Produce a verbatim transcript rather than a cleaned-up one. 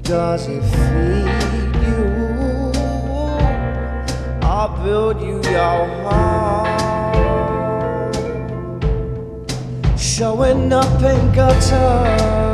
does it feed you? I'll build you your home, showing up in gutter.